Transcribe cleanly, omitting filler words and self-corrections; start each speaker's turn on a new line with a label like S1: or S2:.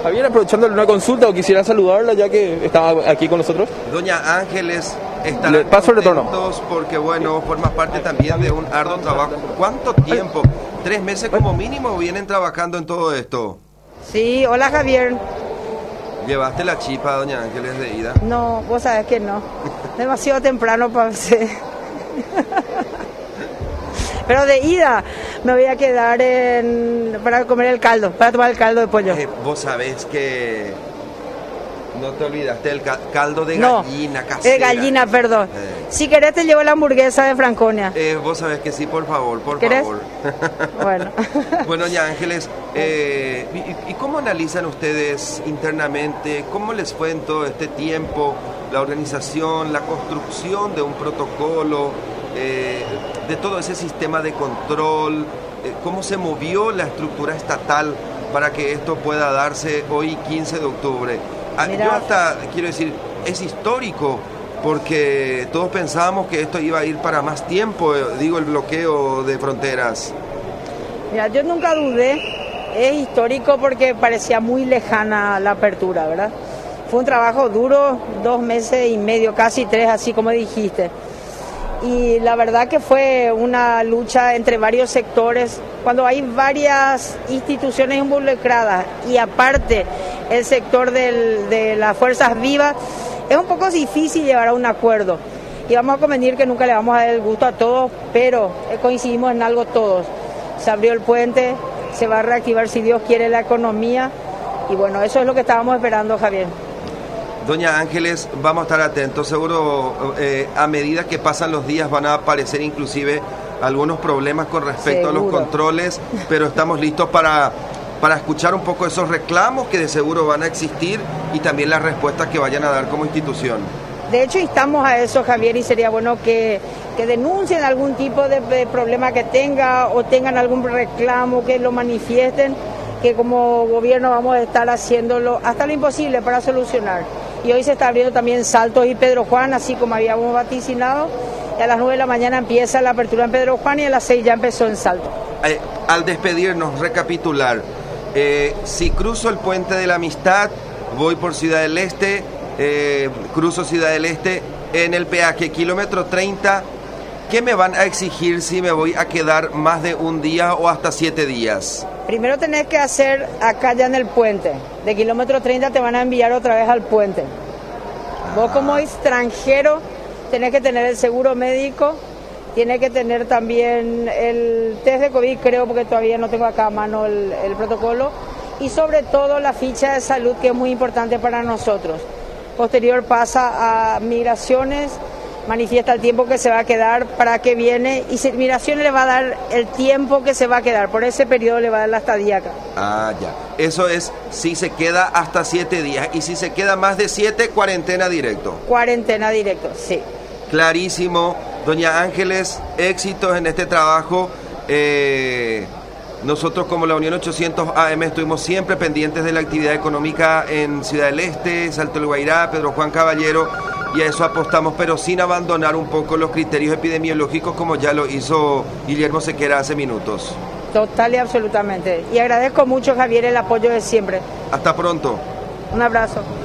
S1: Javier, aprovechándole una consulta, o quisiera saludarla ya que estaba aquí con nosotros.
S2: Doña Ángeles, están
S1: Le paso el retorno.
S2: contentos porque, bueno, forma parte también de un arduo trabajo. ¿Cuánto tiempo? 3 meses como mínimo vienen trabajando en todo esto.
S3: Sí, hola Javier.
S2: ¿Llevaste la chipa, doña Ángeles, de ida?
S3: No, vos sabés que no. Demasiado temprano para hacer. Pero de ida me voy a quedar para comer el caldo, para tomar el caldo de pollo.
S2: Vos sabés que no te olvidaste del caldo de
S3: No,
S2: gallina casera.
S3: de gallina, perdón. Si querés te llevo la hamburguesa de Franconia.
S2: Vos sabés que sí, por favor, por
S3: ¿Querés?
S2: favor.
S3: Bueno.
S2: Bueno, doña Ángeles, ¿y cómo analizan ustedes internamente? ¿Cómo les fue en todo este tiempo la organización, la construcción de un protocolo, de todo ese sistema de control? ¿Cómo se movió la estructura estatal para que esto pueda darse hoy 15 de octubre? Yo hasta quiero decir, es histórico, porque todos pensábamos que esto iba a ir para más tiempo, digo, el bloqueo de fronteras.
S3: Mira, yo nunca dudé, es histórico porque parecía muy lejana la apertura, ¿verdad? Fue un trabajo duro, 2 meses y medio, casi 3, así como dijiste. Y la verdad que fue una lucha entre varios sectores, cuando hay varias instituciones involucradas y aparte el sector de las fuerzas vivas, es un poco difícil llegar a un acuerdo. Y vamos a convenir que nunca le vamos a dar el gusto a todos, pero coincidimos en algo todos. Se abrió el puente, se va a reactivar si Dios quiere la economía y bueno, eso es lo que estábamos esperando, Javier.
S2: Doña Ángeles, vamos a estar atentos, seguro a medida que pasan los días van a aparecer inclusive algunos problemas con respecto a los controles, pero estamos listos para escuchar un poco esos reclamos que de seguro van a existir y también las respuestas que vayan a dar como institución.
S3: De hecho, instamos a eso, Javier, y sería bueno que denuncien algún tipo de problema que tenga o tengan algún reclamo, que lo manifiesten, que como gobierno vamos a estar haciéndolo hasta lo imposible para solucionar. Y hoy se está abriendo también Saltos y Pedro Juan, así como habíamos vaticinado. Y a las 9 de la mañana empieza la apertura en Pedro Juan y a las 6 ya empezó en Salto.
S2: Al despedirnos, recapitular, si cruzo el Puente de la Amistad, voy por Ciudad del Este, cruzo Ciudad del Este, en el peaje kilómetro 30, ¿qué me van a exigir si me voy a quedar más de un día o hasta 7 días?
S3: Primero tenés que hacer acá ya en el puente. De kilómetro 30 te van a enviar otra vez al puente. Vos como extranjero tenés que tener el seguro médico, tienes que tener también el test de COVID, creo, porque todavía no tengo acá a mano el protocolo, y sobre todo la ficha de salud, que es muy importante para nosotros. Posterior pasa a migraciones, manifiesta el tiempo que se va a quedar, para qué viene, y migraciones le va a dar el tiempo que se va a quedar, por ese periodo le va a dar la estadía acá.
S2: Ya. Eso es si se queda hasta 7 días, y si se queda más de 7, cuarentena directo.
S3: Cuarentena directo, sí.
S2: Clarísimo. Doña Ángeles, éxitos en este trabajo. Nosotros como la Unión 800 AM estuvimos siempre pendientes de la actividad económica en Ciudad del Este, Salto del Guairá, Pedro Juan Caballero, y a eso apostamos, pero sin abandonar un poco los criterios epidemiológicos como ya lo hizo Guillermo Sequera hace minutos.
S3: Total y absolutamente. Y agradezco mucho, Javier, el apoyo de siempre.
S2: Hasta pronto.
S3: Un abrazo.